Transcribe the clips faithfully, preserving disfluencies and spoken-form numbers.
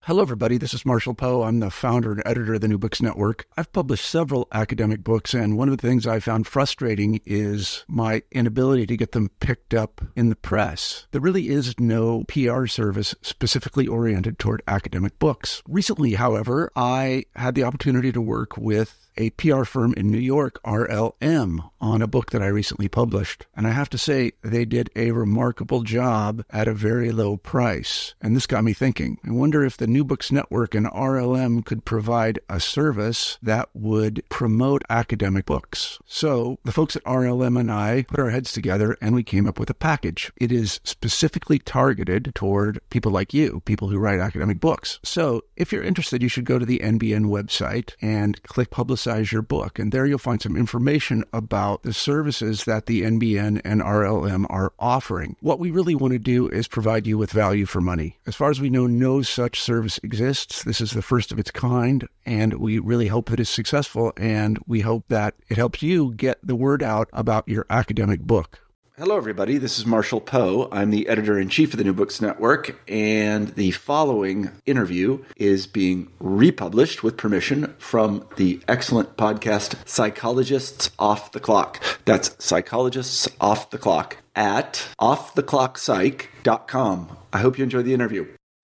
Hello, everybody. This is Marshall Poe. I'm the founder and editor of the New Books Network. I've published several academic books, and one of the things I found frustrating is my inability to get them picked up in the press. There really is no P R service specifically oriented toward academic books. Recently, however, I had the opportunity to work with a P R firm in New York, R L M, on a book that I recently published. And I have to say, they did a remarkable job at a very low price. And this got me thinking. I wonder if the New Books Network and R L M could provide a service that would promote academic books. So the folks at R L M and I put our heads together and we came up with a package. It is specifically targeted toward people like you, people who write academic books. So if you're interested, you should go to the N B N website and click Publicize your book. And there you'll find some information about the services that the N B N and R L M are offering. What we really want to do is provide you with value for money. As far as we know, no such service exists. This is the first of its kind, and we really hope that it's successful, and we hope that it helps you get the word out about your academic book. Hello, everybody. This is Marshall Poe. I'm the editor-in-chief of the New Books Network, and the following interview is being republished with permission from the excellent podcast Psychologists Off the Clock. That's Psychologists Off the Clock at off the clock psych dot com. I hope you enjoy the interview.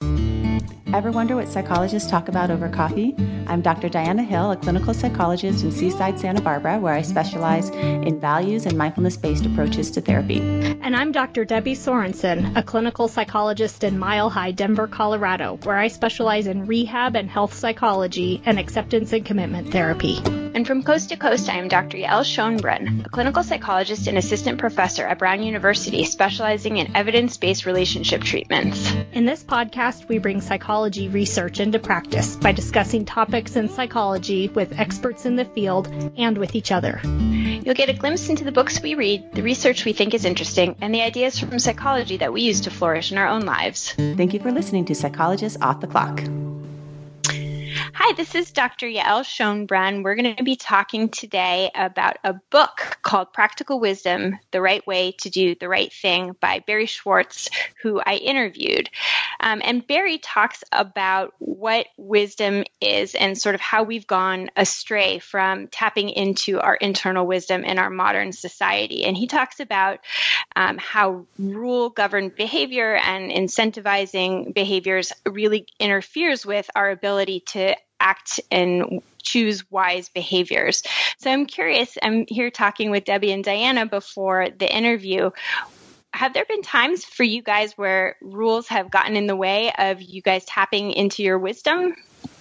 Ever wonder what psychologists talk about over coffee? I'm Doctor Diana Hill, a clinical psychologist in Seaside, Santa Barbara, where I specialize in values and mindfulness-based approaches to therapy. And I'm Doctor Debbie Sorensen, a clinical psychologist in Mile High, Denver, Colorado, where I specialize in rehab and health psychology and acceptance and commitment therapy. And from coast to coast, I am Doctor Yael Schoenbrunn, a clinical psychologist and assistant professor at Brown University, specializing in evidence-based relationship treatments. In this podcast, we bring psychology research into practice by discussing topics in psychology with experts in the field and with each other. You'll get a glimpse into the books we read, the research we think is interesting, and the ideas from psychology that we use to flourish in our own lives. Thank you for listening to Psychologists Off the Clock. Hi, this is Doctor Yael Schoenbrunn. We're going to be talking today about a book called Practical Wisdom, The Right Way to Do the Right Thing by Barry Schwartz, who I interviewed. Um, and Barry talks about what wisdom is and sort of how we've gone astray from tapping into our internal wisdom in our modern society. And he talks about um, how rule-governed behavior and incentivizing behaviors really interferes with our ability to act and choose wise behaviors. So I'm curious, I'm here talking with Debbie and Diana before the interview. Have there been times for you guys where rules have gotten in the way of you guys tapping into your wisdom?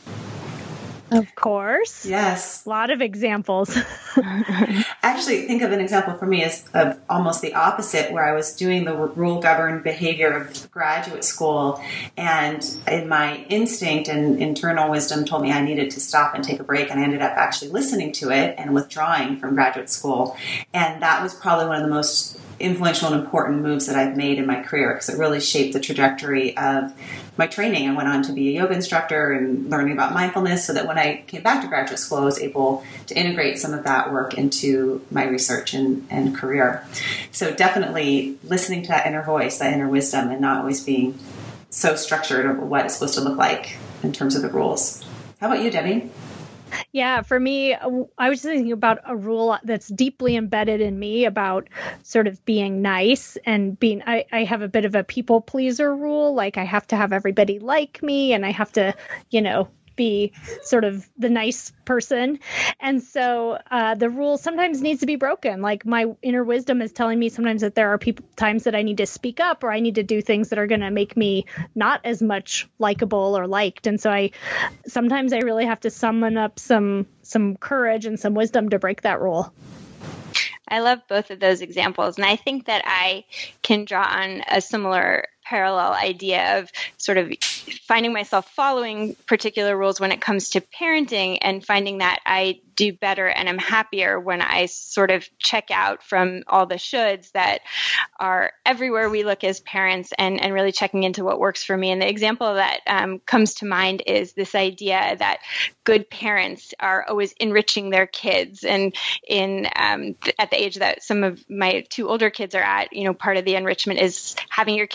Of course. Yes. A lot of examples. Actually, think of an example for me as of almost the opposite, where I was doing the rule-governed behavior of graduate school, and in my instinct and internal wisdom told me I needed to stop and take a break, and I ended up actually listening to it and withdrawing from graduate school. And that was probably one of the most influential and important moves that I've made in my career, because it really shaped the trajectory of my training. I went on to be a yoga instructor and learning about mindfulness, so that when I came back to graduate school, I was able to integrate some of that work into my research and, and career. So definitely listening to that inner voice, that inner wisdom, and not always being so structured of what it's supposed to look like in terms of the rules. How about you, Debbie? Yeah, for me, I was thinking about a rule that's deeply embedded in me about sort of being nice and being, I, I have a bit of a people pleaser rule. Like I have to have everybody like me and I have to, you know, be sort of the nice person. And so uh, the rule sometimes needs to be broken. Like my inner wisdom is telling me sometimes that there are people times that I need to speak up or I need to do things that are going to make me not as much likable or liked. And so I sometimes I really have to summon up some some courage and some wisdom to break that rule. I love both of those examples. And I think that I can draw on a similar parallel idea of sort of finding myself following particular rules when it comes to parenting and finding that I do better and I'm happier when I sort of check out from all the shoulds that are everywhere we look as parents and, and really checking into what works for me. And the example that um, comes to mind is this idea that good parents are always enriching their kids. And in um, th- at the age that some of my two older kids are at, you know, part of the enrichment is having your kids signed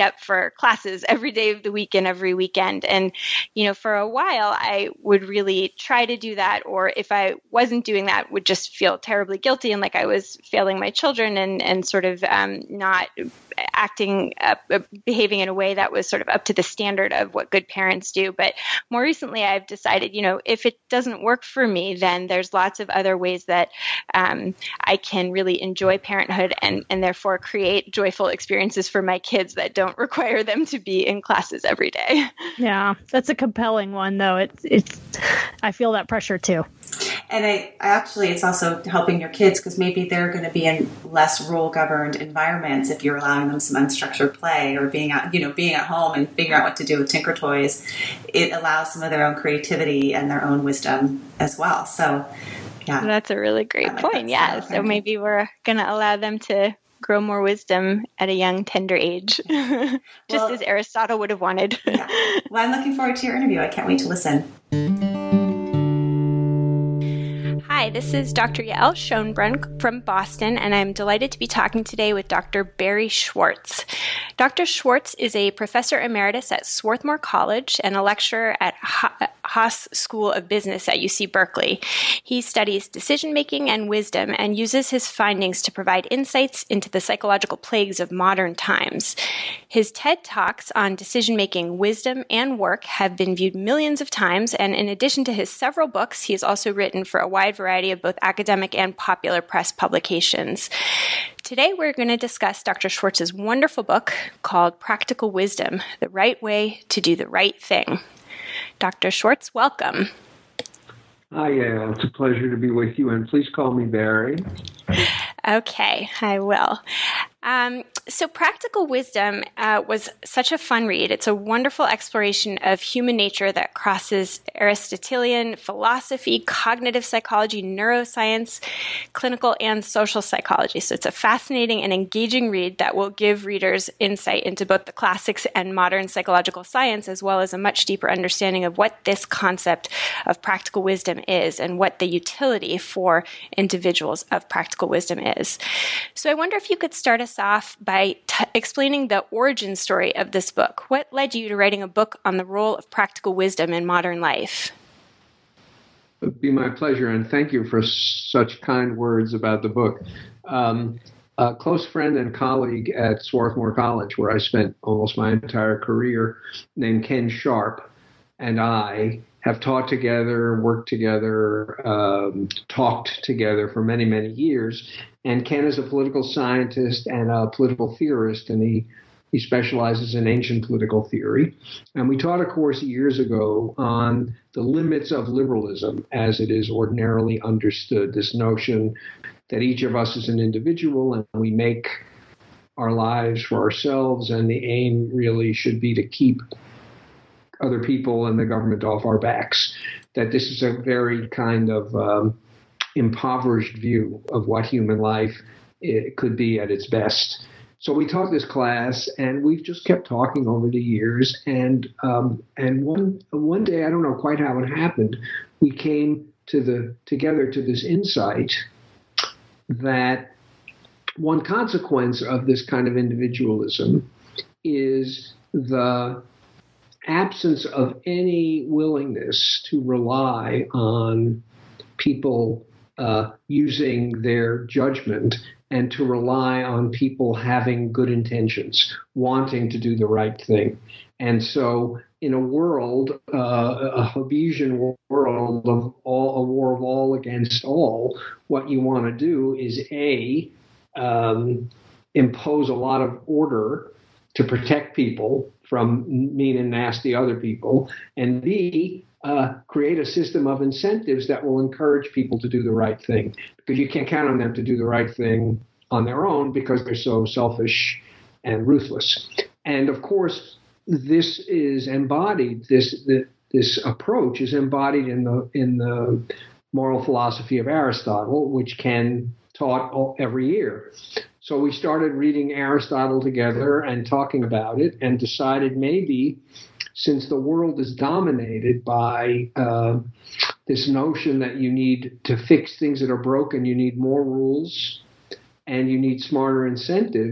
up for classes every day of the week and every weekend. And, you know, for a while, I would really try to do that. Or if I wasn't doing that, would just feel terribly guilty and like I was failing my children and, and sort of um, not acting, up, behaving in a way that was sort of up to the standard of what good parents do. But more recently, I've decided, you know, if it doesn't work for me, then there's lots of other ways that um, I can really enjoy parenthood and, and therefore create joyful experiences for my kids that don't require them to be in classes every day. Yeah, that's a compelling one, though. It's, it's, I feel that pressure too. And I actually, it's also helping your kids because maybe they're going to be in less rule-governed environments if you're allowing them some unstructured play or being out, you know, being at home and figuring out what to do with Tinker Toys. It allows some of their own creativity and their own wisdom as well. So, yeah, that's a really great like point. Yeah, so maybe we're going to allow them to grow more wisdom at a young, tender age, just well, as Aristotle would have wanted. Yeah. Well, I'm looking forward to your interview. I can't wait to listen. Hi, this is Doctor Yael Schonbrun from Boston, and I'm delighted to be talking today with Doctor Barry Schwartz. Doctor Schwartz is a professor emeritus at Swarthmore College and a lecturer at Haas School of Business at U C Berkeley. He studies decision-making and wisdom and uses his findings to provide insights into the psychological plagues of modern times. His TED Talks on decision-making, wisdom, and work have been viewed millions of times, and in addition to his several books, he has also written for a wide variety of both academic and popular press publications. Today, we're going to discuss Doctor Schwartz's wonderful book called Practical Wisdom, The Right Way to Do the Right Thing. Doctor Schwartz, welcome. Hi, yeah, it's a pleasure to be with you, and please call me Barry. Okay, I will. Um, so Practical Wisdom uh, was such a fun read. It's a wonderful exploration of human nature that crosses Aristotelian philosophy, cognitive psychology, neuroscience, clinical and social psychology. So it's a fascinating and engaging read that will give readers insight into both the classics and modern psychological science, as well as a much deeper understanding of what this concept of practical wisdom is and what the utility for individuals of practical wisdom is. So I wonder if you could start us off by t- explaining the origin story of this book. What led you to writing a book on the role of practical wisdom in modern life? It would be my pleasure, and thank you for such kind words about the book. Um, a close friend and colleague at Swarthmore College, where I spent almost my entire career, named Ken Sharp, and I have taught together, worked together, um, talked together for many, many years. And Ken is a political scientist and a political theorist, and he, he specializes in ancient political theory. And we taught a course years ago on the limits of liberalism as it is ordinarily understood, this notion that each of us is an individual and we make our lives for ourselves, and the aim really should be to keep other people and the government off our backs, that this is a very kind of um, impoverished view of what human life it could be at its best. So we taught this class, and we've just kept talking over the years. And um, and one one day, I don't know quite how it happened, we came to the together to this insight that one consequence of this kind of individualism is the absence of any willingness to rely on people uh, using their judgment and to rely on people having good intentions, wanting to do the right thing. And so in a world, uh, a Hobbesian world of all, a war of all against all, what you want to do is A, um, impose a lot of order to protect people from mean and nasty other people, and B, uh, create a system of incentives that will encourage people to do the right thing, because you can't count on them to do the right thing on their own because they're so selfish and ruthless. And of course, this is embodied, this this approach is embodied in the in the moral philosophy of Aristotle, which Ken taught every year. So we started reading Aristotle together and talking about it, and decided maybe, since the world is dominated by uh, this notion that you need to fix things that are broken, you need more rules and you need smarter incentives,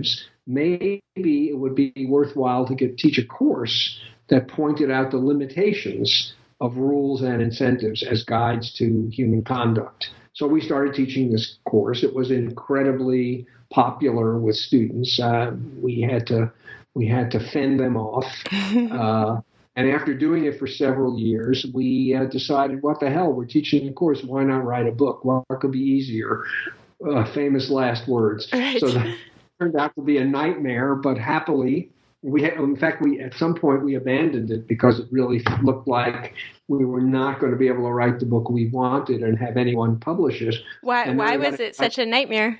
maybe it would be worthwhile to get teach a course that pointed out the limitations of rules and incentives as guides to human conduct. So we started teaching this course. It was incredibly popular with students. Uh, we had to we had to fend them off. Uh, and after doing it for several years, we uh, decided, what the hell? We're teaching a course. Why not write a book? What could be easier? Uh, famous last words. Right. So that turned out to be a nightmare, but happily, we had, in fact, we at some point we abandoned it because it really looked like we were not going to be able to write the book we wanted and have anyone publish it. Why? And Why we was got- it such a nightmare?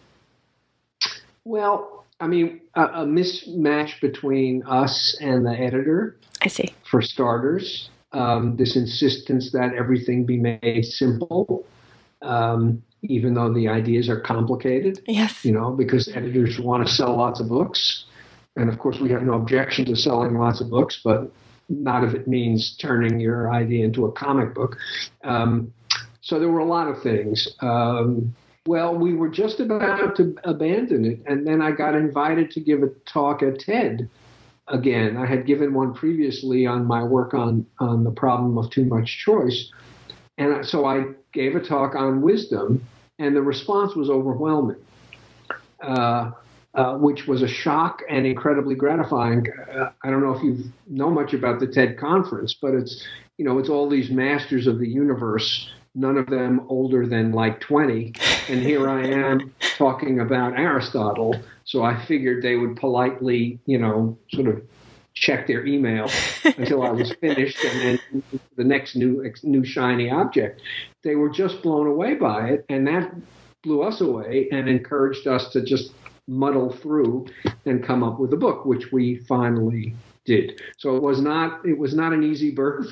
Well, I mean, a, a mismatch between us and the editor, I see. for starters. Um, this insistence that everything be made simple, um, even though the ideas are complicated. Yes. You know, because editors want to sell lots of books. And of course, we have no objection to selling lots of books, but not if it means turning your idea into a comic book. Um, so there were a lot of things. Um, well, we were just about to abandon it. And then I got invited to give a talk at TED again. I had given one previously on my work on, on the problem of too much choice. And so I gave a talk on wisdom, and the response was overwhelming. Uh, Uh, which was a shock and incredibly gratifying. Uh, I don't know if you know much about the TED conference, but it's, you know, it's all these masters of the universe, none of them older than like twenty. And here I am talking about Aristotle. So I figured they would politely, you know, sort of check their email until I was finished and then the next new, new shiny object. They were just blown away by it. And that blew us away and encouraged us to just muddle through and come up with a book, which we finally did. So it was not it was not an easy birth,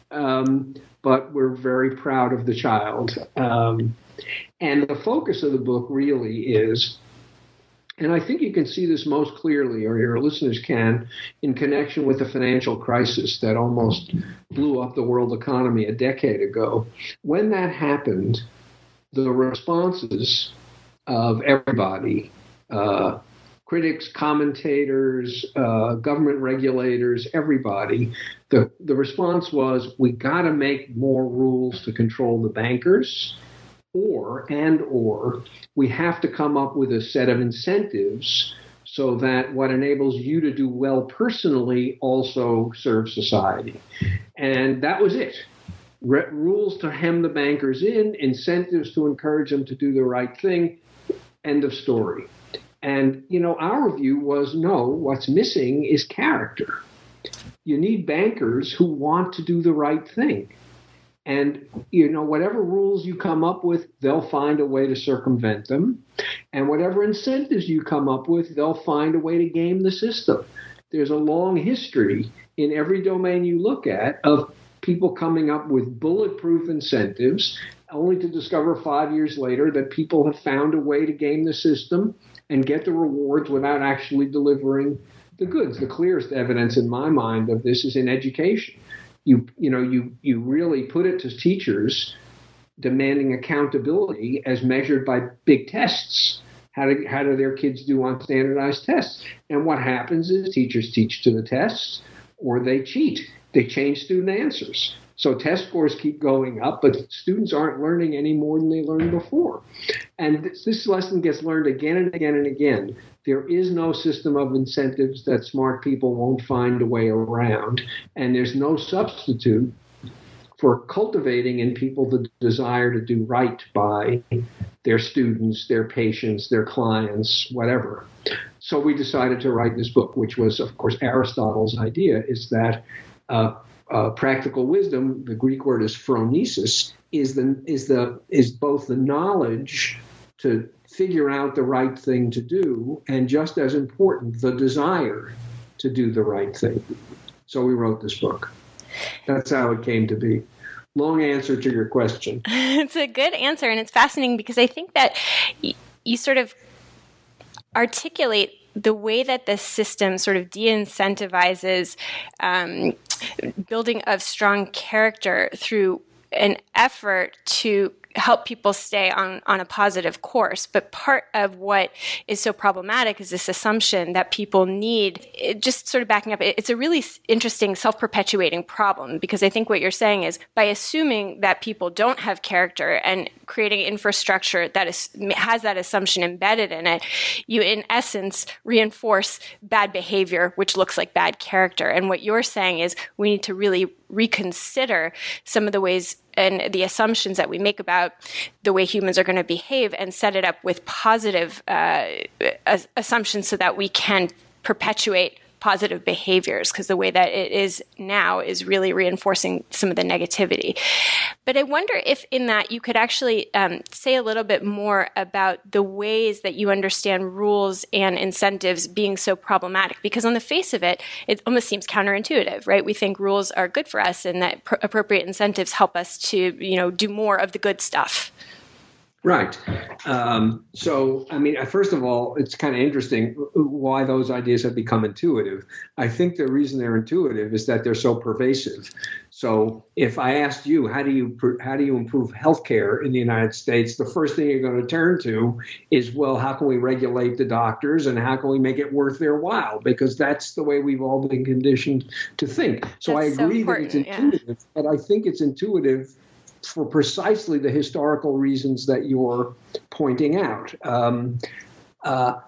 um, but we're very proud of the child. Um, and the focus of the book really is, and I think you can see this most clearly, or your listeners can, in connection with the financial crisis that almost blew up the world economy a decade ago. When that happened, the responses of everybody, Uh, critics, commentators, uh, government regulators, everybody, the, the response was, we got to make more rules to control the bankers, or, and or, we have to come up with a set of incentives so that what enables you to do well personally also serves society. And that was it. Re- rules to hem the bankers in, incentives to encourage them to do the right thing, end of story. And, you know, our view was, no, what's missing is character. You need bankers who want to do the right thing. And, you know, whatever rules you come up with, they'll find a way to circumvent them. And whatever incentives you come up with, they'll find a way to game the system. There's a long history in every domain you look at of people coming up with bulletproof incentives, only to discover five years later that people have found a way to game the system and get the rewards without actually delivering the goods. The clearest evidence in my mind of this is in education. You, you know, you, you really put it to teachers demanding accountability as measured by big tests. How do, how do their kids do on standardized tests? And what happens is teachers teach to the tests or they cheat. They change student answers. So test scores keep going up, but students aren't learning any more than they learned before. And this, this lesson gets learned again and again and again. There is no system of incentives that smart people won't find a way around. And there's no substitute for cultivating in people the desire to do right by their students, their patients, their clients, whatever. So we decided to write this book, which was, of course, Aristotle's idea, is that uh, Uh, practical wisdom, the Greek word is phronesis, is the is the is both the knowledge to figure out the right thing to do, and just as important, the desire to do the right thing. So we wrote this book. That's how it came to be. Long answer to your question. It's a good answer, and it's fascinating because I think that y- you sort of articulate the way that the system sort of de-incentivizes um, building of strong character through an effort to help people stay on, on a positive course. But part of what is so problematic is this assumption that people need, it, just sort of backing up, it, it's a really interesting self-perpetuating problem, because I think what you're saying is by assuming that people don't have character and creating infrastructure that is, has that assumption embedded in it, you in essence reinforce bad behavior, which looks like bad character. And what you're saying is we need to really reconsider some of the ways and the assumptions that we make about the way humans are going to behave and set it up with positive uh, assumptions so that we can perpetuate positive behaviors, because the way that it is now is really reinforcing some of the negativity. But I wonder if in that you could actually um, say a little bit more about the ways that you understand rules and incentives being so problematic, because on the face of it, it almost seems counterintuitive, right? We think rules are good for us and that pr- appropriate incentives help us to, you know, do more of the good stuff. Right. Um, so, I mean, first of all, it's kind of interesting why those ideas have become intuitive. I think the reason they're intuitive is that they're so pervasive. So if I asked you, how do you how do you improve healthcare in the United States, the first thing you're going to turn to is, well, how can we regulate the doctors and how can we make it worth their while? Because that's the way we've all been conditioned to think. So that's I agree so that it's intuitive, yeah. But I think it's intuitive for precisely the historical reasons that you're pointing out. Um, uh,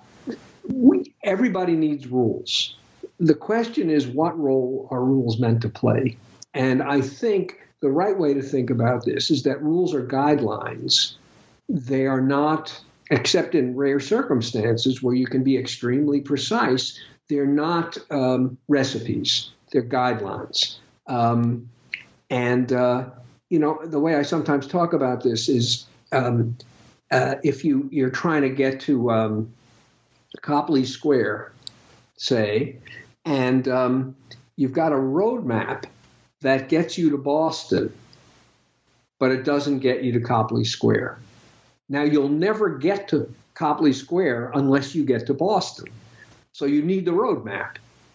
we, everybody needs rules. The question is, what role are rules meant to play? And I think the right way to think about this is that rules are guidelines. They are not, except in rare circumstances where you can be extremely precise, they're not um, recipes. They're guidelines. Um, and uh, You know, the way I sometimes talk about this is um, uh, if you, you're trying to get to um, Copley Square, say, and um, you've got a roadmap that gets you to Boston, but it doesn't get you to Copley Square. Now, you'll never get to Copley Square unless you get to Boston. So you need the roadmap.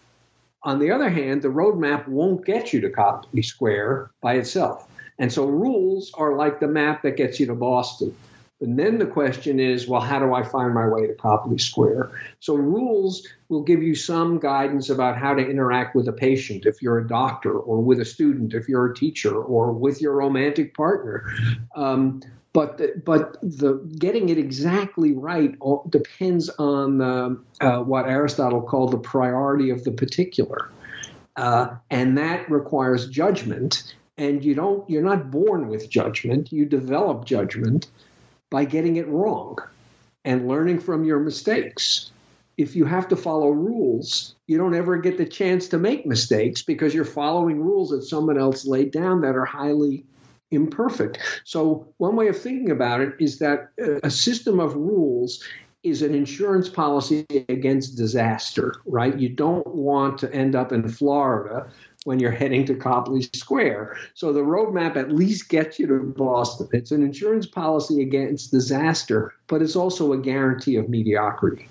On the other hand, the roadmap won't get you to Copley Square by itself. And so rules are like the map that gets you to Boston. And then the question is, well, how do I find my way to Copley Square? So rules will give you some guidance about how to interact with a patient if you're a doctor, or with a student if you're a teacher, or with your romantic partner. Um, but the, but the getting it exactly right all, depends on uh, uh, what Aristotle called the priority of the particular. Uh, and that requires judgment. And you don't, you're not born with judgment. You develop judgment by getting it wrong and learning from your mistakes. If you have to follow rules, you don't ever get the chance to make mistakes because you're following rules that someone else laid down that are highly imperfect. So one way of thinking about it is that a system of rules is an insurance policy against disaster, right? You don't want to end up in Florida when you're heading to Copley Square. So the roadmap at least gets you to Boston. It's an insurance policy against disaster, but it's also a guarantee of mediocrity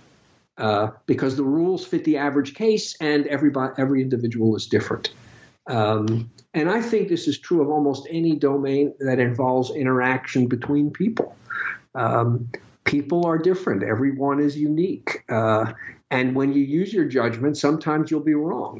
uh, because the rules fit the average case and everybody, every individual is different. Um, and I think this is true of almost any domain that involves interaction between people. Um, people are different. Everyone is unique. Uh, and when you use your judgment, sometimes you'll be wrong.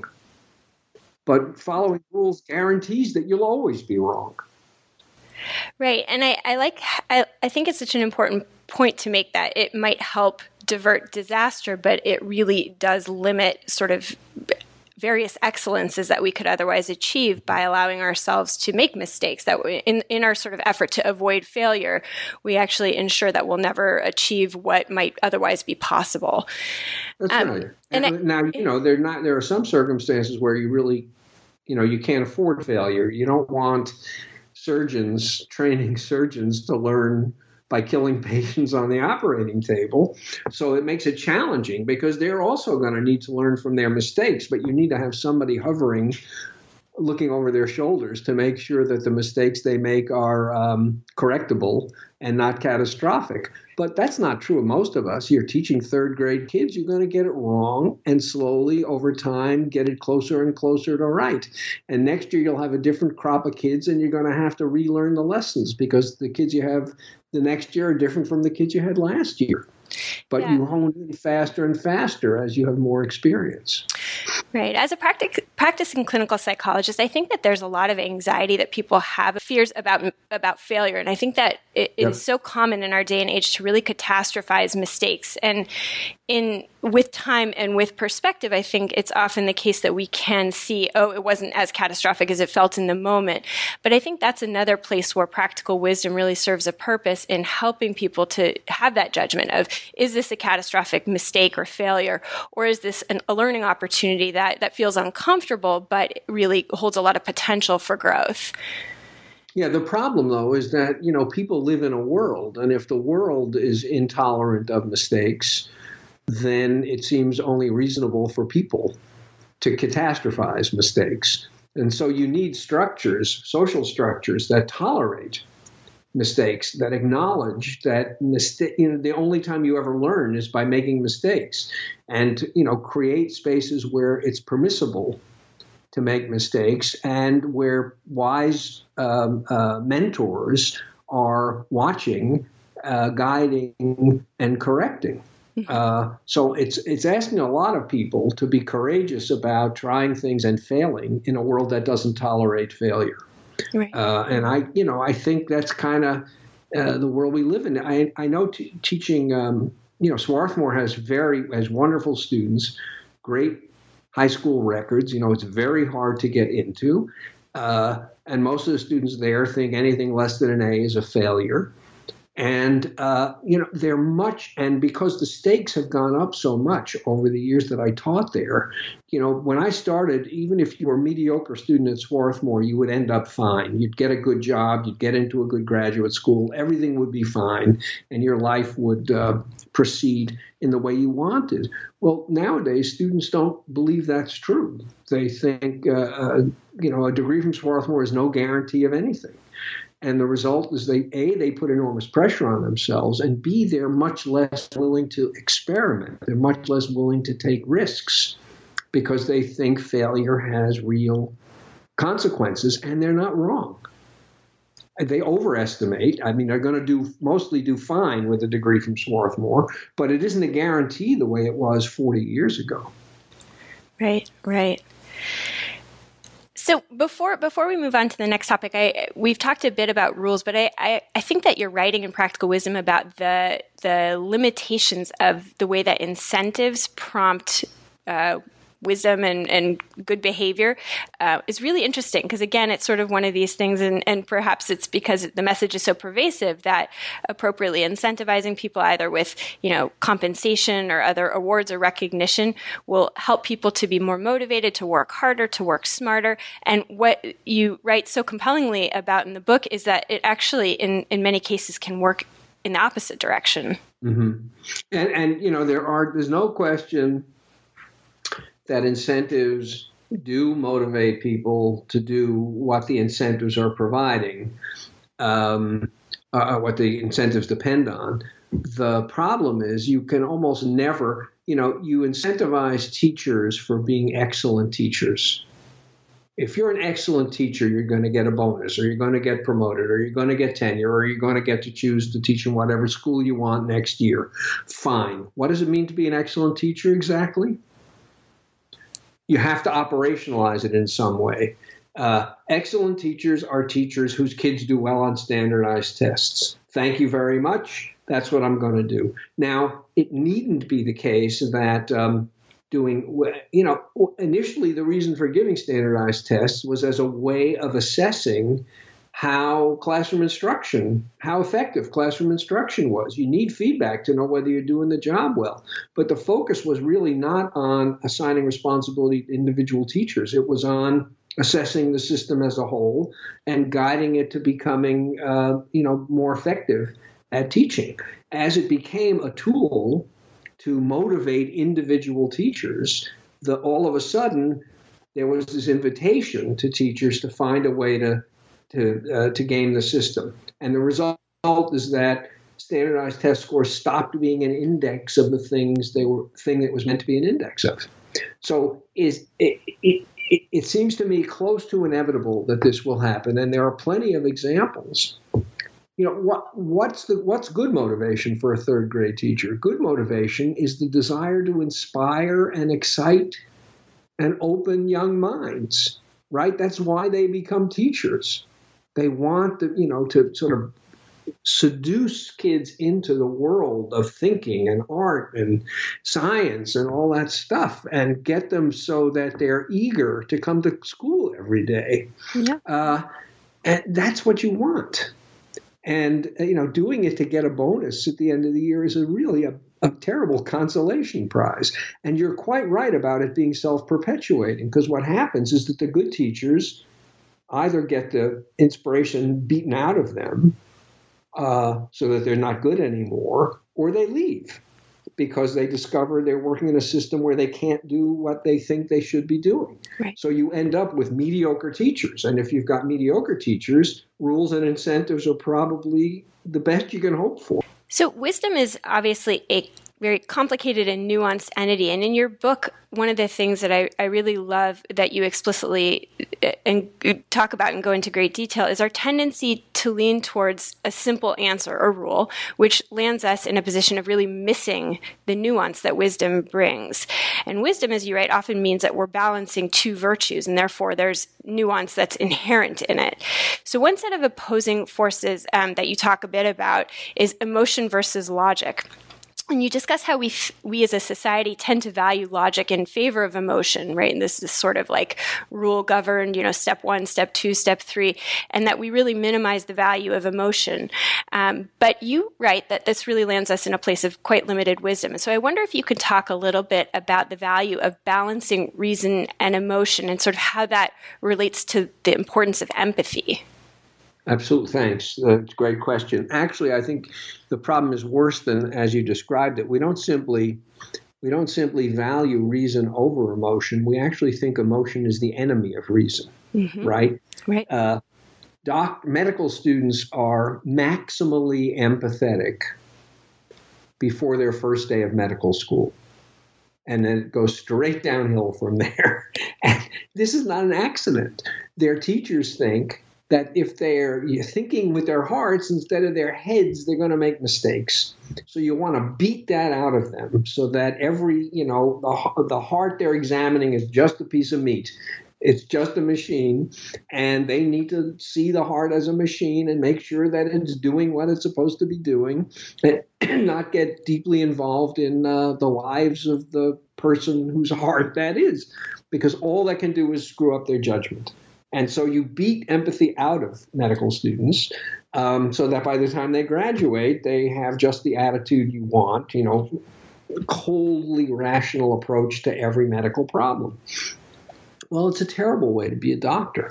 But following rules guarantees that you'll always be wrong. Right. And I, I like, I, I think it's such an important point to make that it might help divert disaster, but it really does limit sort of various excellences that we could otherwise achieve by allowing ourselves to make mistakes. That we, in, in our sort of effort to avoid failure, we actually ensure that we'll never achieve what might otherwise be possible. That's um, right. And, and I, now, you know, there not there are some circumstances where you really, you know, you can't afford failure. You don't want surgeons training surgeons to learn by killing patients on the operating table. So it makes it challenging because they're also going to need to learn from their mistakes, but you need to have somebody hovering looking over their shoulders to make sure that the mistakes they make are um, correctable and not catastrophic. But that's not true of most of us. You're teaching third grade kids, you're going to get it wrong, and slowly over time get it closer and closer to right. And next year you'll have a different crop of kids, and you're going to have to relearn the lessons because the kids you have the next year are different from the kids you had last year. But yeah. you hone in faster and faster as you have more experience. Right. As a practic- practicing clinical psychologist, I think that there's a lot of anxiety that people have, fears about about failure. And I think that it, it yep. is so common in our day and age to really catastrophize mistakes. And in with time and with perspective, I think it's often the case that we can see, oh, it wasn't as catastrophic as it felt in the moment. But I think that's another place where practical wisdom really serves a purpose in helping people to have that judgment of, is this a catastrophic mistake or failure, or is this an, a learning opportunity that, that feels uncomfortable but really holds a lot of potential for growth? Yeah, the problem, though, is that, you know, people live in a world, and if the world is intolerant of mistakes, then it seems only reasonable for people to catastrophize mistakes. And so you need structures, social structures, that tolerate mistakes, that acknowledge that mistake, you know, the only time you ever learn is by making mistakes, and, you know, create spaces where it's permissible to make mistakes and where wise um, uh, mentors are watching, uh, guiding, and correcting. Uh, so it's it's asking a lot of people to be courageous about trying things and failing in a world that doesn't tolerate failure. Right. Uh, and I, you know, I think that's kind of uh, the world we live in. I I know t- teaching, um, you know, Swarthmore has very has wonderful students, great high school records. You know, it's very hard to get into, uh, and most of the students there think anything less than an A is a failure. And, uh, you know, they're much, and because the stakes have gone up so much over the years that I taught there, you know, when I started, even if you were a mediocre student at Swarthmore, you would end up fine. You'd get a good job, you'd get into a good graduate school, everything would be fine, and your life would uh, proceed in the way you wanted. Well, nowadays, students don't believe that's true. They think, uh, uh, you know, a degree from Swarthmore is no guarantee of anything. And the result is they, A, they put enormous pressure on themselves, and B, they're much less willing to experiment. They're much less willing to take risks because they think failure has real consequences, and they're not wrong. They overestimate. I mean, they're going to do mostly do fine with a degree from Swarthmore, but it isn't a guarantee the way it was forty years ago. Right, right. So before before we move on to the next topic, I we've talked a bit about rules, but I, I, I think that you're writing in Practical Wisdom about the the limitations of the way that incentives prompt uh, wisdom and, and good behavior uh, is really interesting because, again, it's sort of one of these things, and, and perhaps it's because the message is so pervasive that appropriately incentivizing people either with, you know, compensation or other awards or recognition will help people to be more motivated, to work harder, to work smarter. And what you write so compellingly about in the book is that it actually, in, in many cases, can work in the opposite direction. Mm-hmm. And, and, you know, there are, there's no question that incentives do motivate people to do what the incentives are providing, um, uh, what the incentives depend on. The problem is you can almost never, you know, you incentivize teachers for being excellent teachers. If you're an excellent teacher, you're going to get a bonus, or you're going to get promoted, or you're going to get tenure, or you're going to get to choose to teach in whatever school you want next year. Fine. What does it mean to be an excellent teacher exactly? You have to operationalize it in some way. Uh, excellent teachers are teachers whose kids do well on standardized tests. Thank you very much. That's what I'm going to do. Now, it needn't be the case that um, doing, you know, initially the reason for giving standardized tests was as a way of assessing how classroom instruction, how effective classroom instruction was. You need feedback to know whether you're doing the job well. But the focus was really not on assigning responsibility to individual teachers. It was on assessing the system as a whole and guiding it to becoming, uh, you know, more effective at teaching. As it became a tool to motivate individual teachers, the, all of a sudden, there was this invitation to teachers to find a way to to uh, to game the system. And the result is that standardized test scores stopped being an index of the things they were thing that was meant to be an index of. So is it, it, it, it seems to me close to inevitable that this will happen, and there are plenty of examples. You know, what what's the what's good motivation for a third grade teacher? Good motivation is the desire to inspire and excite and open young minds, right? That's why they become teachers. They want the, you know, to sort of seduce kids into the world of thinking and art and science and all that stuff, and get them so that they're eager to come to school every day. Yeah. Uh, and that's what you want. And, you know, doing it to get a bonus at the end of the year is a really a, a terrible consolation prize. And you're quite right about it being self-perpetuating, because what happens is that the good teachers either get the inspiration beaten out of them uh, so that they're not good anymore, or they leave because they discover they're working in a system where they can't do what they think they should be doing. Right. So you end up with mediocre teachers. And if you've got mediocre teachers, rules and incentives are probably the best you can hope for. So wisdom is obviously a very complicated and nuanced entity. And in your book, one of the things that I, I really love that you explicitly uh, and talk about and go into great detail is our tendency to lean towards a simple answer or rule, which lands us in a position of really missing the nuance that wisdom brings. And wisdom, as you write, often means that we're balancing two virtues, and therefore there's nuance that's inherent in it. So one set of opposing forces um, that you talk a bit about is emotion versus logic. And you discuss how we we as a society tend to value logic in favor of emotion, right? And this is sort of like rule governed, you know, step one, step two, step three, and that we really minimize the value of emotion. Um, but you write that this really lands us in a place of quite limited wisdom. And so I wonder if you could talk a little bit about the value of balancing reason and emotion and sort of how that relates to the importance of empathy. Absolutely. Thanks. That's a great question. Actually, I think the problem is worse than as you described it. We don't simply we don't simply value reason over emotion. We actually think emotion is the enemy of reason, mm-hmm. right? Right. Uh, doc, medical students are maximally empathetic before their first day of medical school. And then it goes straight downhill from there. And this is not an accident. Their teachers think that if they're thinking with their hearts instead of their heads, they're going to make mistakes. So you want to beat that out of them so that every, you know, the, the heart they're examining is just a piece of meat. It's just a machine, and they need to see the heart as a machine and make sure that it's doing what it's supposed to be doing, and not get deeply involved in uh, the lives of the person whose heart that is, because all that can do is screw up their judgment. And so you beat empathy out of medical students um, so that by the time they graduate, they have just the attitude you want, you know, coldly rational approach to every medical problem. Well, it's a terrible way to be a doctor.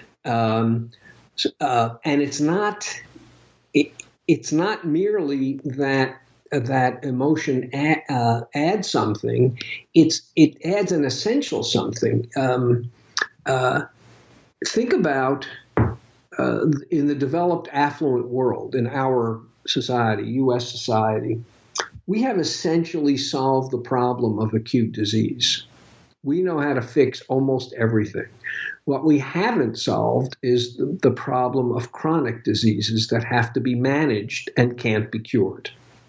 Um, so, uh, and it's not it, it's not merely that uh, that emotion add, uh, adds something. It's it adds an essential something. Um, uh, Think about uh, in the developed affluent world, in our society, U S society, we have essentially solved the problem of acute disease. We know how to fix almost everything. What we haven't solved is the, the problem of chronic diseases that have to be managed and can't be cured.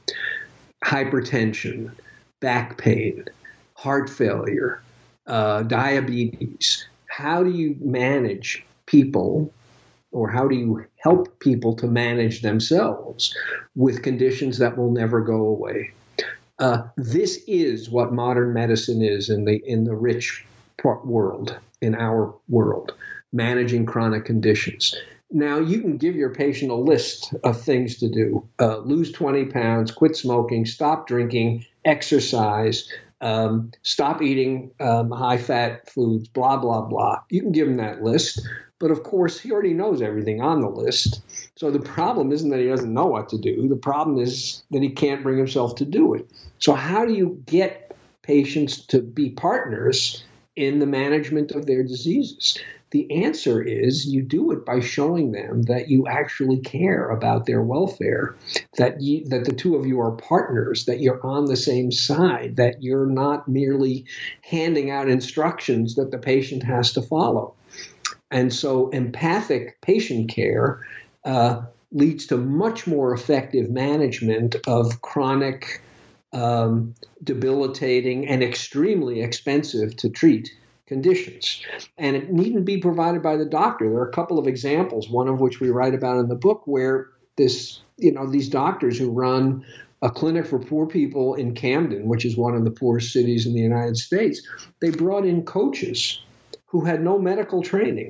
Hypertension, back pain, heart failure, uh, diabetes. How do you manage people, or how do you help people to manage themselves with conditions that will never go away? Uh, this is what modern medicine is in the in the rich part world, in our world, managing chronic conditions. Now, you can give your patient a list of things to do. Uh, lose twenty pounds, quit smoking, stop drinking, exercise, Um, stop eating um, high-fat foods, blah, blah, blah. You can give him that list. But, of course, he already knows everything on the list. So the problem isn't that he doesn't know what to do. The problem is that he can't bring himself to do it. So how do you get patients to be partners in the management of their diseases? The answer is you do it by showing them that you actually care about their welfare, that you, that the two of you are partners, that you're on the same side, that you're not merely handing out instructions that the patient has to follow. And so empathic patient care uh, leads to much more effective management of chronic, um, debilitating, and extremely expensive to treat conditions. And it needn't be provided by the doctor. There are a couple of examples, one of which we write about in the book, where this, you know, these doctors who run a clinic for poor people in Camden, which is one of the poorest cities in the United States, they brought in coaches who had no medical training,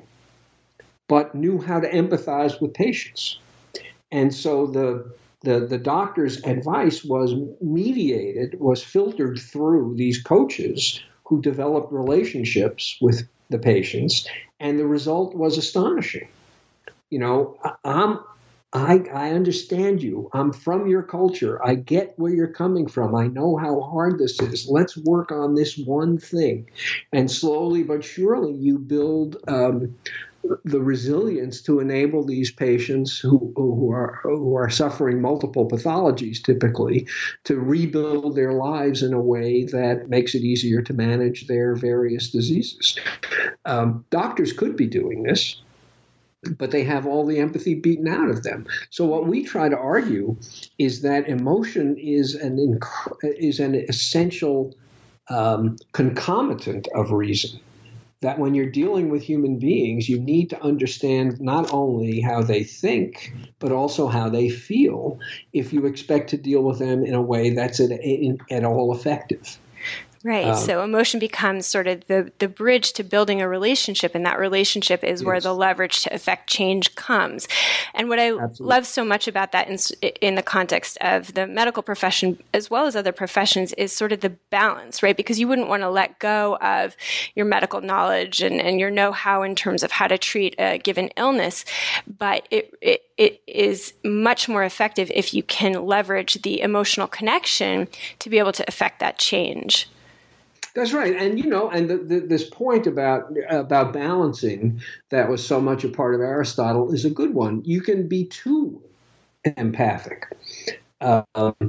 but knew how to empathize with patients. And so the the, the doctor's advice was mediated, was filtered through these coaches who developed relationships with the patients, and the result was astonishing. You know, I'm, I, I understand you. I'm from your culture. I get where you're coming from. I know how hard this is. Let's work on this one thing. And slowly but surely you build um, the resilience to enable these patients who, who are who are suffering multiple pathologies typically to rebuild their lives in a way that makes it easier to manage their various diseases. Um, doctors could be doing this, but they have all the empathy beaten out of them. So what we try to argue is that emotion is an inc- is an essential um, concomitant of reason. That when you're dealing with human beings, you need to understand not only how they think, but also how they feel if you expect to deal with them in a way that's at, in, at all effective. Right. Um, so emotion becomes sort of the, the bridge to building a relationship, and that relationship is yes. where the leverage to affect change comes. And what I Absolutely. love so much about that in, in the context of the medical profession, as well as other professions, is sort of the balance, right? Because you wouldn't want to let go of your medical knowledge and, and your know-how in terms of how to treat a given illness, but it, it it is much more effective if you can leverage the emotional connection to be able to affect that change. That's right. And, you know, and the, the, this point about about balancing that was so much a part of Aristotle is a good one. You can be too empathic. Um,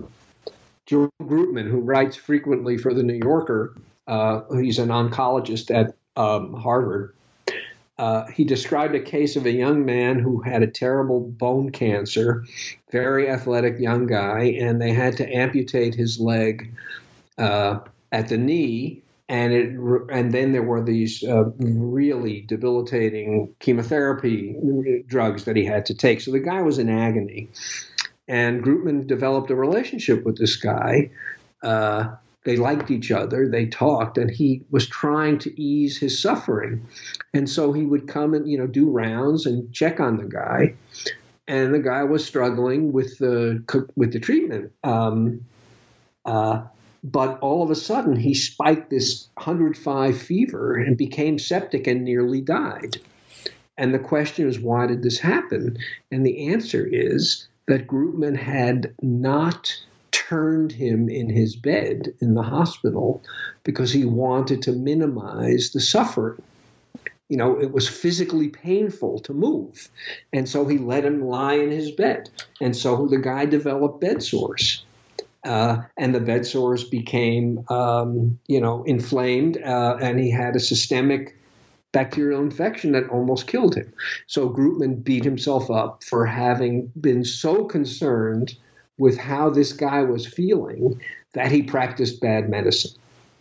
Jerome Groopman, who writes frequently for The New Yorker, uh, he's an oncologist at um, Harvard. Uh, he described a case of a young man who had a terrible bone cancer, very athletic young guy, and they had to amputate his leg uh at the knee, and it, and then there were these uh, really debilitating chemotherapy drugs that he had to take. So the guy was in agony, and Groopman developed a relationship with this guy. Uh, they liked each other, they talked, and he was trying to ease his suffering. And so he would come and, you know, do rounds and check on the guy, and the guy was struggling with the with the treatment. Um, uh, But all of a sudden, he spiked this one hundred five fever and became septic and nearly died. And the question is, why did this happen? And the answer is that Groopman had not turned him in his bed in the hospital because he wanted to minimize the suffering. You know, it was physically painful to move. And so he let him lie in his bed. And so the guy developed bed sores. Uh, and the bed sores became, um, you know, inflamed, uh, and he had a systemic bacterial infection that almost killed him. So Groopman beat himself up for having been so concerned with how this guy was feeling that he practiced bad medicine.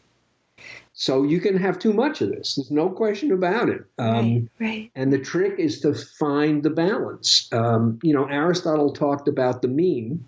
So you can have too much of this. There's no question about it. Um, right, right. And the trick is to find the balance. Um, you know, Aristotle talked about the mean,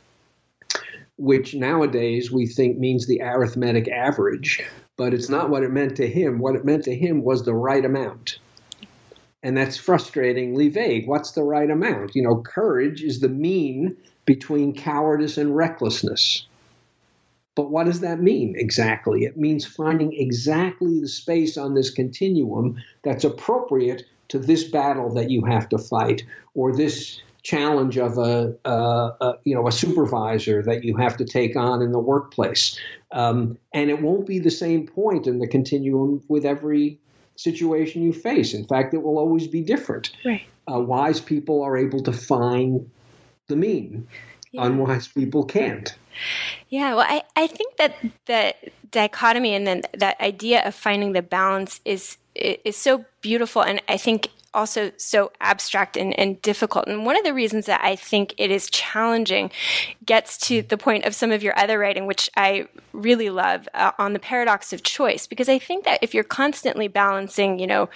which nowadays we think means the arithmetic average, but it's not what it meant to him. What it meant to him was the right amount. And that's frustratingly vague. What's the right amount? You know, courage is the mean between cowardice and recklessness. But what does that mean exactly? It means finding exactly the space on this continuum that's appropriate to this battle that you have to fight, or this challenge of a, a, a you know a supervisor that you have to take on in the workplace, um, and it won't be the same point in the continuum with every situation you face. In fact, it will always be different. Right. Uh, wise people are able to find the mean. Yeah. Unwise people can't. Yeah, well, I, I think that the dichotomy and then that idea of finding the balance is is so beautiful, and I think also so abstract and, and difficult. And one of the reasons that I think it is challenging gets to the point of some of your other writing, which I really love, uh, on the paradox of choice. Because I think that if you're constantly balancing, you know,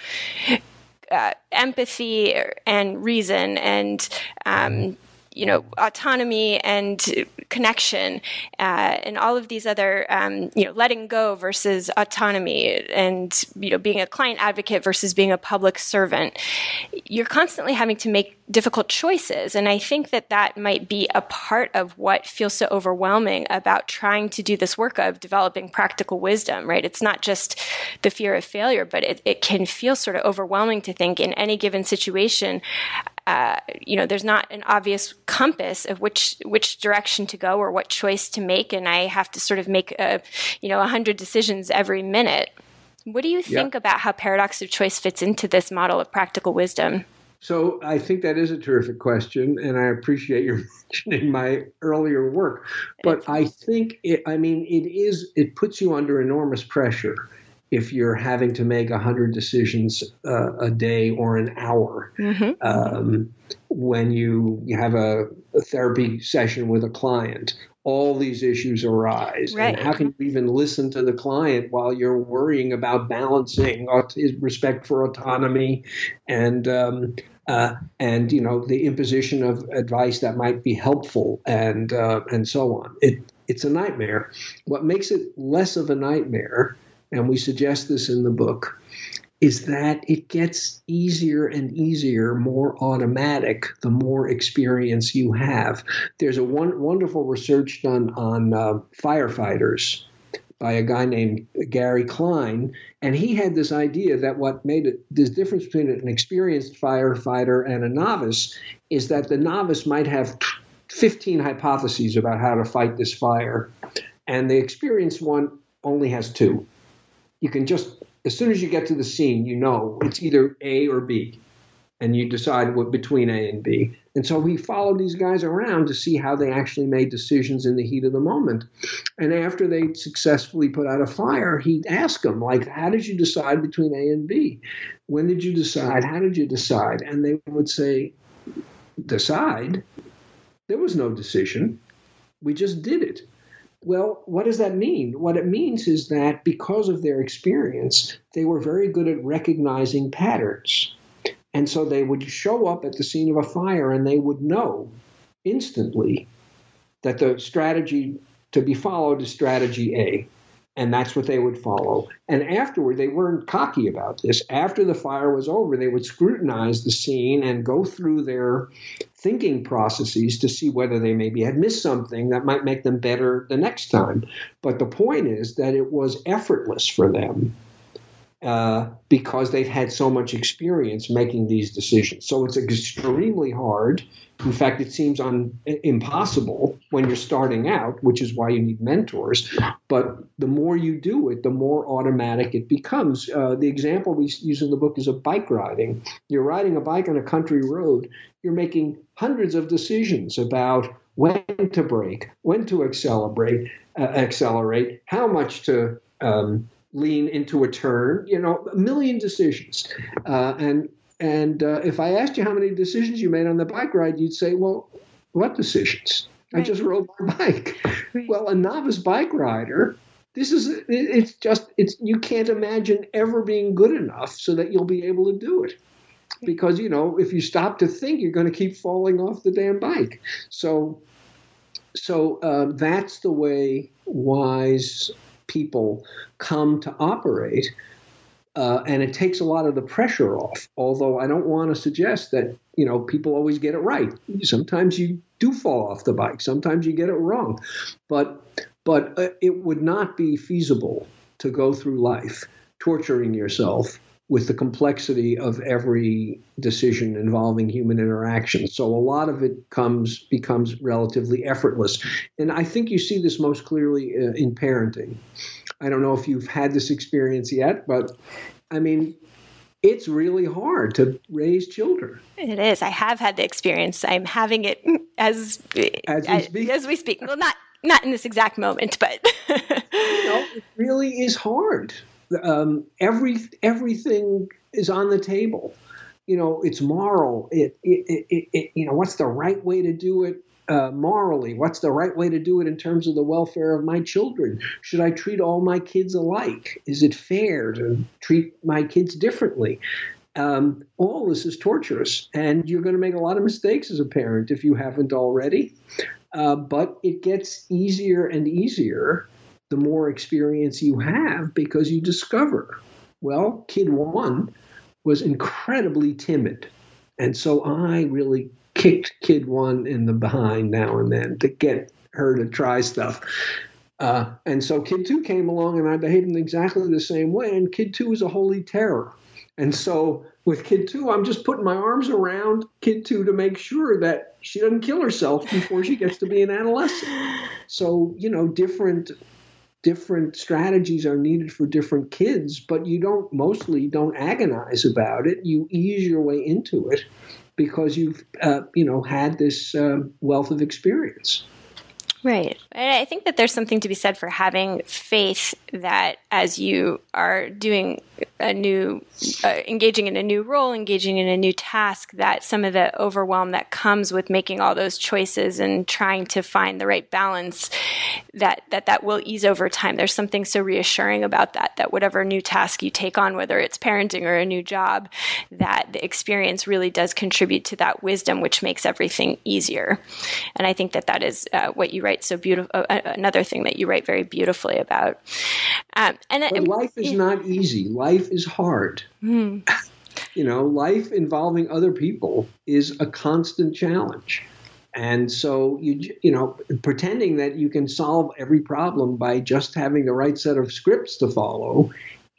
uh, empathy and reason and um, you know, autonomy and connection, uh, and all of these other, um, you know, letting go versus autonomy, and, you know, being a client advocate versus being a public servant, you're constantly having to make difficult choices. And I think that that might be a part of what feels so overwhelming about trying to do this work of developing practical wisdom, right? It's not just the fear of failure, but it, it can feel sort of overwhelming to think in any given situation, Uh, you know, there's not an obvious compass of which which direction to go or what choice to make, and I have to sort of make a, you know, a hundred decisions every minute. What do you think yeah. about how paradox of choice fits into this model of practical wisdom? So I think that is a terrific question, and I appreciate your mentioning my earlier work. But I think, it, I mean, it is it puts you under enormous pressure if you're having to make one hundred decisions uh, a day or an hour. Mm-hmm. Um, when you, you have a, a therapy session with a client, all these issues arise. Right. And how can you even listen to the client while you're worrying about balancing respect for autonomy and, um, uh, and you know, the imposition of advice that might be helpful and, uh, and so on? It, it's a nightmare. What makes it less of a nightmare, and we suggest this in the book, is that it gets easier and easier, more automatic, the more experience you have. There's a one, wonderful research done on uh, firefighters by a guy named Gary Klein, and he had this idea that what made it, this difference between an experienced firefighter and a novice is that the novice might have fifteen hypotheses about how to fight this fire, and the experienced one only has two. You can just, as soon as you get to the scene, you know it's either A or B, and you decide what between A and B. And so we followed these guys around to see how they actually made decisions in the heat of the moment. And after they successfully put out a fire, he'd ask them, like, how did you decide between A and B? When did you decide? How did you decide? And they would say, decide? There was no decision. We just did it. Well, what does that mean? What it means is that because of their experience, they were very good at recognizing patterns. And so they would show up at the scene of a fire and they would know instantly that the strategy to be followed is strategy A. And that's what they would follow. And afterward, they weren't cocky about this. After the fire was over, they would scrutinize the scene and go through their thinking processes to see whether they maybe had missed something that might make them better the next time. But the point is that it was effortless for them uh, because they've had so much experience making these decisions. So it's extremely hard. In fact, it seems un- impossible when you're starting out, which is why you need mentors. But the more you do it, the more automatic it becomes. Uh, the example we use in the book is of bike riding. You're riding a bike on a country road. You're making hundreds of decisions about when to brake, when to accelerate, uh, accelerate, how much to um, lean into a turn. You know, a million decisions. Uh, and And uh, if I asked you how many decisions you made on the bike ride, you'd say, well, what decisions? Right. I just rode my bike. Right. Well, a novice bike rider, this is, it's just, it's, you can't imagine ever being good enough so that you'll be able to do it. Because, you know, if you stop to think, you're going to keep falling off the damn bike. So, so uh, that's the way wise people come to operate. Uh, and it takes a lot of the pressure off, although I don't want to suggest that, you know, people always get it right. Sometimes you do fall off the bike. Sometimes you get it wrong. But but uh, it would not be feasible to go through life torturing yourself with the complexity of every decision involving human interaction. So a lot of it comes becomes relatively effortless. And I think you see this most clearly uh, in parenting. I don't know if you've had this experience yet, but I mean, it's really hard to raise children. It is. I have had the experience. I'm having it as as we speak. As we speak. Well, not not in this exact moment, but you know, it really is hard. Um, every everything is on the table. You know, it's moral. It, it, it, it you know, what's the right way to do it uh, morally? What's the right way to do it in terms of the welfare of my children? Should I treat all my kids alike? Is it fair to treat my kids differently? Um, all this is torturous, and you're going to make a lot of mistakes as a parent if you haven't already. Uh, but it gets easier and easier the more experience you have, because you discover, well, kid one was incredibly timid. And so I really kicked kid one in the behind now and then to get her to try stuff. Uh, and so kid two came along and I behaved in exactly the same way. And kid two is a holy terror. And so with kid two, I'm just putting my arms around kid two to make sure that she doesn't kill herself before she gets to be an adolescent. So, you know, different different strategies are needed for different kids, but you don't mostly don't agonize about it. You ease your way into it because you've, uh, you know, had this uh, wealth of experience. Right. And I think that there's something to be said for having faith that as you are doing a new, uh, engaging in a new role, engaging in a new task, that some of the overwhelm that comes with making all those choices and trying to find the right balance, that that, that will ease over time. There's something so reassuring about that, that whatever new task you take on, whether it's parenting or a new job, that the experience really does contribute to that wisdom, which makes everything easier. And I think that that is uh, what you write so beautiful. Uh, another thing that you write very beautifully about. Um, and but life is not easy. Life is hard. Mm. You know, life involving other people is a constant challenge. And so, you you know, pretending that you can solve every problem by just having the right set of scripts to follow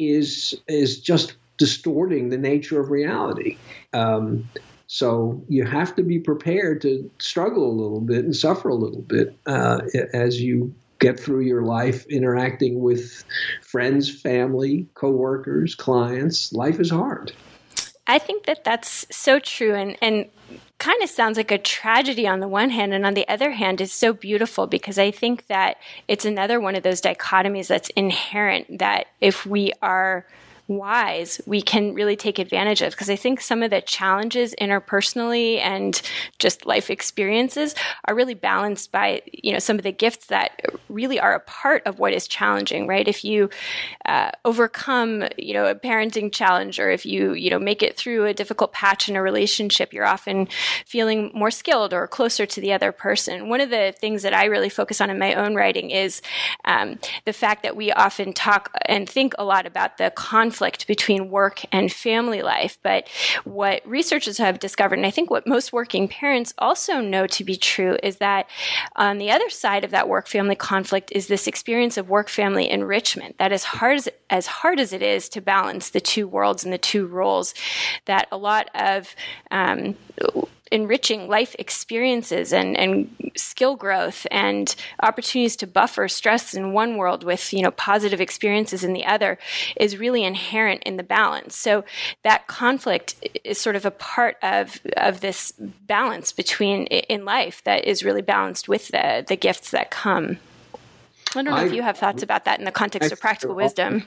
is is just distorting the nature of reality. Um, so you have to be prepared to struggle a little bit and suffer a little bit uh, as you get through your life interacting with friends, family, coworkers, clients. Life is hard. I think that that's so true, and, and kind of sounds like a tragedy on the one hand, and on the other hand is so beautiful, because I think that it's another one of those dichotomies that's inherent, that if we are wise, we can really take advantage of. Because I think some of the challenges interpersonally and just life experiences are really balanced by, you know, some of the gifts that really are a part of what is challenging, right? If you uh, overcome, you know, a parenting challenge, or if you, you know, make it through a difficult patch in a relationship, you're often feeling more skilled or closer to the other person. One of the things that I really focus on in my own writing is um, the fact that we often talk and think a lot about the conflict between work and family life. But what researchers have discovered, and I think what most working parents also know to be true, is that on the other side of that work-family conflict is this experience of work-family enrichment. That as hard as, as hard as it is to balance the two worlds and the two roles, that a lot of um, enriching life experiences and, and skill growth and opportunities to buffer stress in one world with, you know, positive experiences in the other is really inherent in the balance. So that conflict is sort of a part of, of this balance between in life that is really balanced with the, the gifts that come. I don't know I, if you have thoughts about that in the context I, of practical wisdom.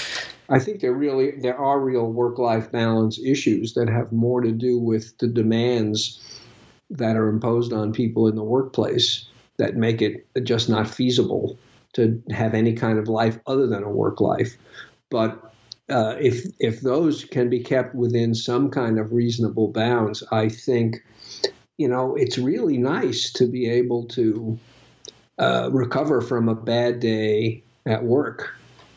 I think there really there are real work-life balance issues that have more to do with the demands that are imposed on people in the workplace that make it just not feasible to have any kind of life other than a work life. But uh, if if those can be kept within some kind of reasonable bounds, I think, you know, it's really nice to be able to uh, recover from a bad day at work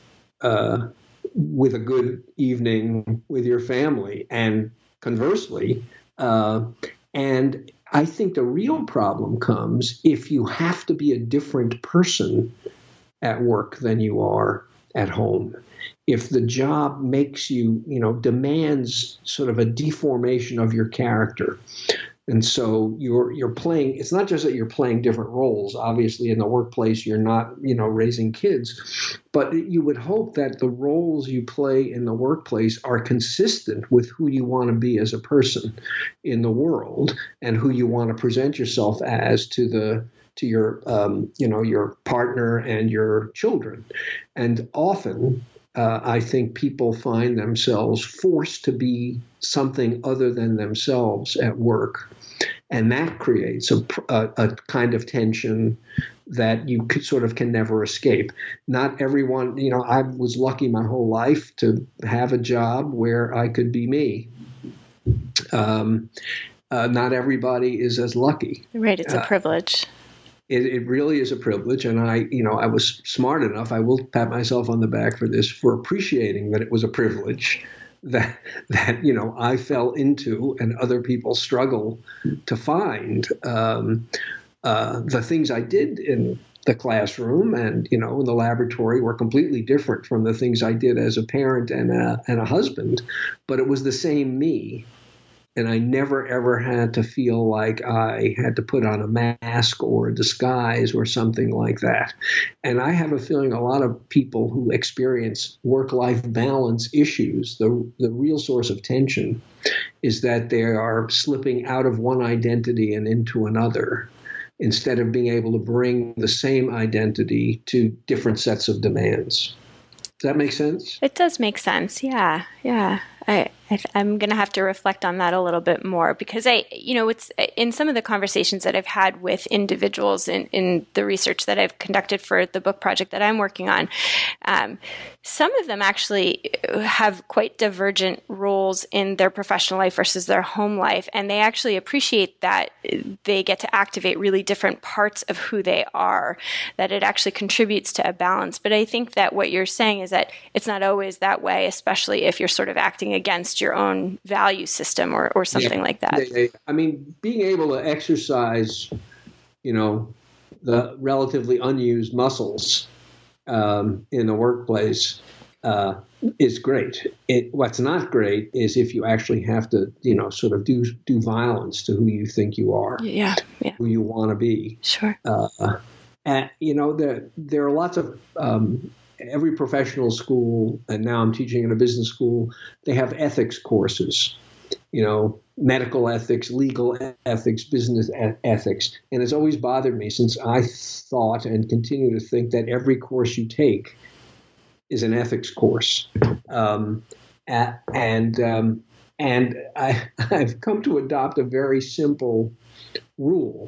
uh, with a good evening with your family, and conversely. Uh, and I think the real problem comes if you have to be a different person at work than you are at home. If the job makes you, you know, demands sort of a deformation of your character. And so you're you're playing, it's not just that you're playing different roles. Obviously, in the workplace, you're not, you know, raising kids. But you would hope that the roles you play in the workplace are consistent with who you want to be as a person in the world and who you want to present yourself as to the to your, um, you know, your partner and your children. And often, uh, I think people find themselves forced to be something other than themselves at work. And that creates a, a, a kind of tension that you could sort of can never escape. Not everyone, you know, I was lucky my whole life to have a job where I could be me. Um, uh, not everybody is as lucky. Right, it's a uh, privilege. It, it really is a privilege, and I, you know, I was smart enough. I will pat myself on the back for this, for appreciating that it was a privilege that that you know I fell into, and other people struggle to find. Um, uh, the things I did in the classroom and you know in the laboratory were completely different from the things I did as a parent and a, and a husband, but it was the same me. And I never, ever had to feel like I had to put on a mask or a disguise or something like that. And I have a feeling a lot of people who experience work-life balance issues, the, the real source of tension is that they are slipping out of one identity and into another instead of being able to bring the same identity to different sets of demands. Does that make sense? It does make sense. Yeah. Yeah. I, I, I'm going to have to reflect on that a little bit more because I, you know, it's in some of the conversations that I've had with individuals in, in the research that I've conducted for the book project that I'm working on. Um, some of them actually have quite divergent roles in their professional life versus their home life. And they actually appreciate that they get to activate really different parts of who they are, that it actually contributes to a balance. But I think that what you're saying is that it's not always that way, especially if you're sort of acting against your own value system or, or something yeah, like that. Yeah, yeah. I mean, being able to exercise, you know, the relatively unused muscles um, in the workplace uh, is great. It, what's not great is if you actually have to, you know, sort of do do violence to who you think you are, yeah, yeah. who you want to be. Sure. Uh, and, you know, there, there are lots of um, every professional school, and now I'm teaching in a business school, they have ethics courses, you know, medical ethics, legal ethics, business ethics. And it's always bothered me since I thought and continue to think that every course you take is an ethics course. Um, and um, and I, I've come to adopt a very simple rule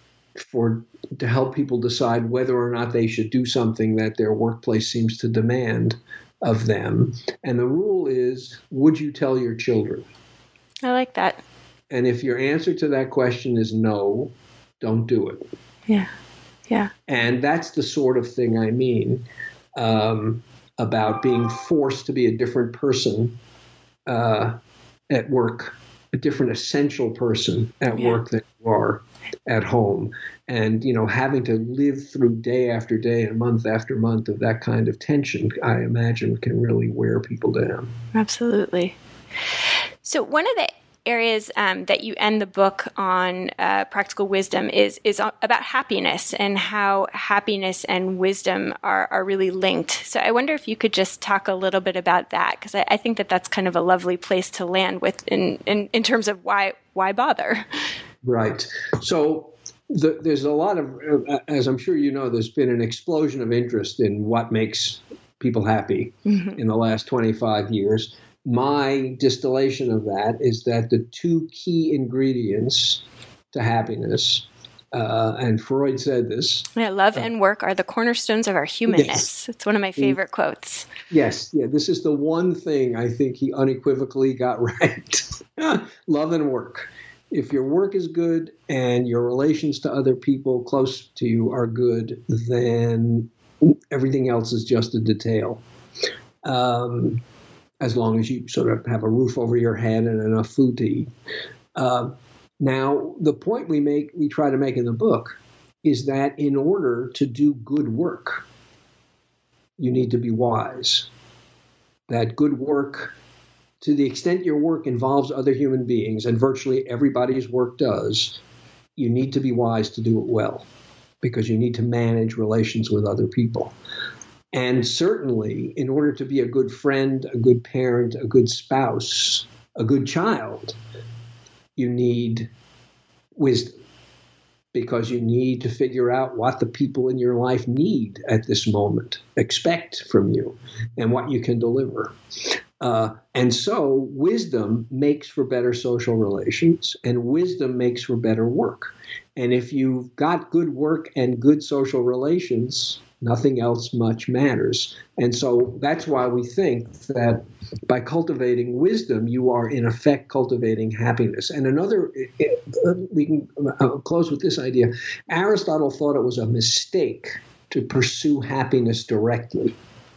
for to help people decide whether or not they should do something that their workplace seems to demand of them. And the rule is, would you tell your children? I like that. And if your answer to that question is no, don't do it. Yeah, yeah. And that's the sort of thing I mean um, about being forced to be a different person uh, at work, a different essential person at yeah. work than you are at home. And, you know, having to live through day after day and month after month of that kind of tension, I imagine can really wear people down. Absolutely. So one of the areas um, that you end the book on, uh, Practical Wisdom, is is about happiness and how happiness and wisdom are, are really linked. So I wonder if you could just talk a little bit about that, because I, I think that that's kind of a lovely place to land with in, in, in terms of why why bother. Right. So the, there's a lot of, uh, as I'm sure you know, there's been an explosion of interest in what makes people happy mm-hmm. in the last twenty-five years. My distillation of that is that the two key ingredients to happiness, uh, and Freud said this. Yeah, love uh, and work are the cornerstones of our humanness. Yes. It's one of my favorite mm. quotes. Yes, yeah, this is the one thing I think he unequivocally got right. Love and work. If your work is good and your relations to other people close to you are good, then everything else is just a detail. Um, as long as you sort of have a roof over your head and enough food to eat. Uh, now, the point we make, we try to make in the book is that in order to do good work, you need to be wise. That good work, to the extent your work involves other human beings, and virtually everybody's work does, you need to be wise to do it well, because you need to manage relations with other people. And certainly, in order to be a good friend, a good parent, a good spouse, a good child, you need wisdom, because you need to figure out what the people in your life need at this moment, expect from you, and what you can deliver. Uh, and so wisdom makes for better social relations, and wisdom makes for better work. And if you've got good work and good social relations, nothing else much matters. And so that's why we think that by cultivating wisdom, you are in effect cultivating happiness. And another, we can close with this idea. Aristotle thought it was a mistake to pursue happiness directly.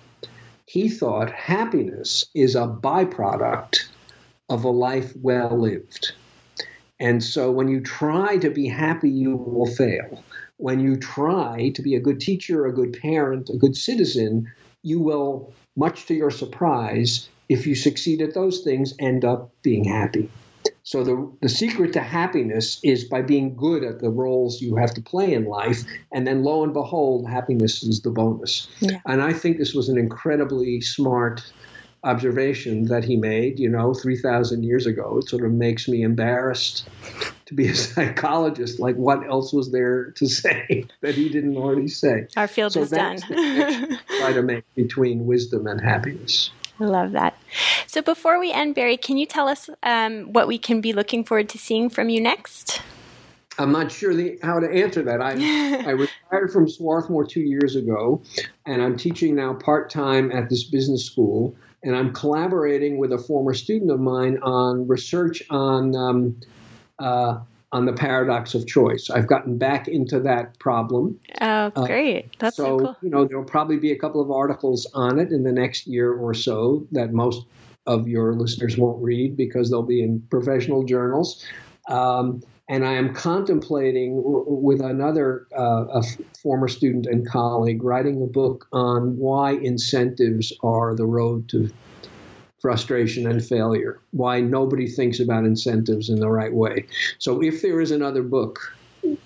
He thought happiness is a byproduct of a life well lived. And so when you try to be happy, you will fail. When you try to be a good teacher, a good parent, a good citizen, you will, much to your surprise, if you succeed at those things, end up being happy. So the, the secret to happiness is by being good at the roles you have to play in life. And then lo and behold, happiness is the bonus. Yeah. And I think this was an incredibly smart observation that he made, you know, three thousand years ago. It sort of makes me embarrassed to be a psychologist. Like, what else was there to say that he didn't already say? Our field so is done. Try to make between wisdom and happiness. I love that. So before we end, Barry, can you tell us um, what we can be looking forward to seeing from you next? I'm not sure the, how to answer that. I, I retired from Swarthmore two years ago, and I'm teaching now part-time at this business school. And I'm collaborating with a former student of mine on research on um, uh, on the paradox of choice. I've gotten back into that problem. Oh, great. That's uh, so, so cool. You know, there'll probably be a couple of articles on it in the next year or so that most of your listeners won't read because they'll be in professional journals. Um, and I am contemplating w- with another uh, a f- former student and colleague writing a book on why incentives are the road to frustration and failure, why nobody thinks about incentives in the right way. So if there is another book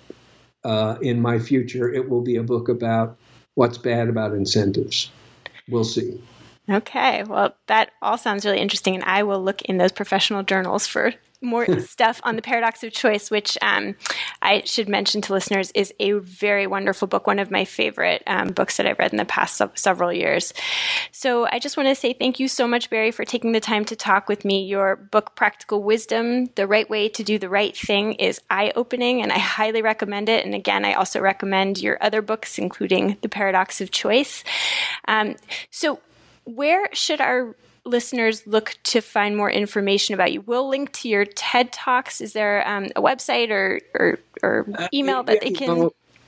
uh, in my future, it will be a book about what's bad about incentives. We'll see. Okay. Well, that all sounds really interesting, and I will look in those professional journals for more stuff on the paradox of choice, which um, I should mention to listeners is a very wonderful book, one of my favorite um, books that I've read in the past se- several years. So I just want to say thank you so much, Barry, for taking the time to talk with me. Your book, Practical Wisdom, The Right Way to Do the Right Thing, is eye-opening, and I highly recommend it. And again, I also recommend your other books, including The Paradox of Choice. Um, so where should our listeners look to find more information about you? We'll link to your TED Talks. Is there um, a website or, or, or email that they can?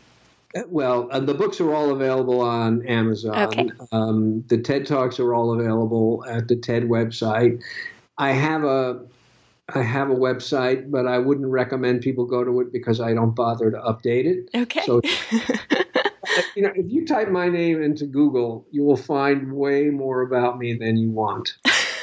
Well, uh, the books are all available on Amazon. Okay. Um, the TED Talks are all available at the TED website. I have a I have a website, but I wouldn't recommend people go to it because I don't bother to update it. Okay. So, you know, if you type my name into Google, you will find way more about me than you want.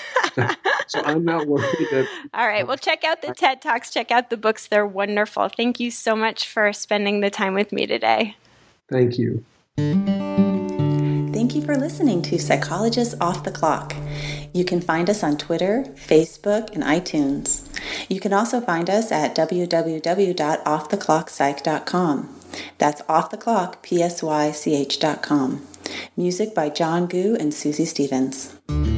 So I'm not worried that. All right. Well, check out the TED Talks. Check out the books. They're wonderful. Thank you so much for spending the time with me today. Thank you. Thank you for listening to Psychologists Off the Clock. You can find us on Twitter, Facebook, and iTunes. You can also find us at w w w dot off the clock psych dot com. That's off the clock, P S Y C H dot com. Music by John Gu and Susie Stevens.